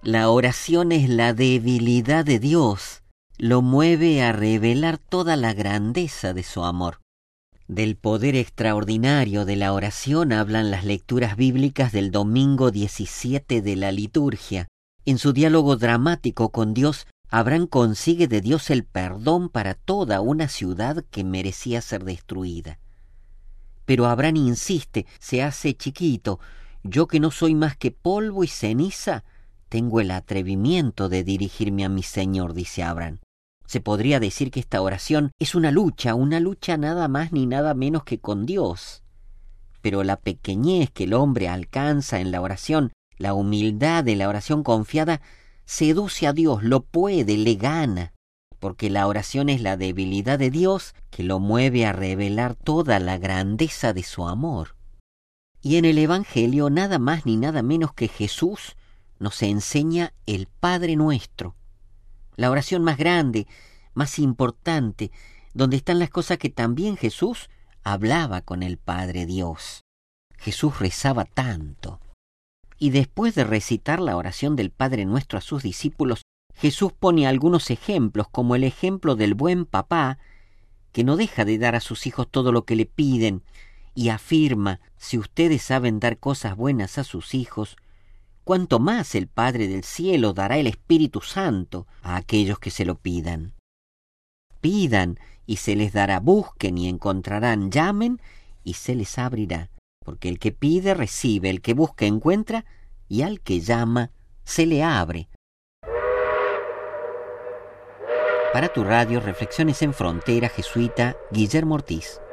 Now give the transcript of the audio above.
La oración es la debilidad de Dios, lo mueve a revelar toda la grandeza de su amor. Del poder extraordinario de la oración hablan las lecturas bíblicas del domingo 17 de la liturgia. En su diálogo dramático con Dios, Abraham consigue de Dios el perdón para toda una ciudad que merecía ser destruida. Pero Abraham insiste, se hace chiquito. Yo que no soy más que polvo y ceniza, tengo el atrevimiento de dirigirme a mi Señor, dice Abraham. Se podría decir que esta oración es una lucha nada más ni nada menos que con Dios. Pero la pequeñez que el hombre alcanza en la oración, la humildad de la oración confiada, seduce a Dios, lo puede, le gana, porque la oración es la debilidad de Dios que lo mueve a revelar toda la grandeza de su amor. Y en el Evangelio nada más ni nada menos que Jesús nos enseña el Padre Nuestro. La oración más grande, más importante, donde están las cosas que también Jesús hablaba con el Padre Dios. Jesús rezaba tanto. Y después de recitar la oración del Padre Nuestro a sus discípulos, Jesús pone algunos ejemplos, como el ejemplo del buen papá, que no deja de dar a sus hijos todo lo que le piden, y afirma, si ustedes saben dar cosas buenas a sus hijos, cuánto más el Padre del cielo dará el Espíritu Santo a aquellos que se lo pidan. Pidan y se les dará, busquen y encontrarán, llamen y se les abrirá, porque el que pide recibe, el que busca encuentra y al que llama se le abre. Para tu radio, Reflexiones en Frontera, jesuita Guillermo Ortiz.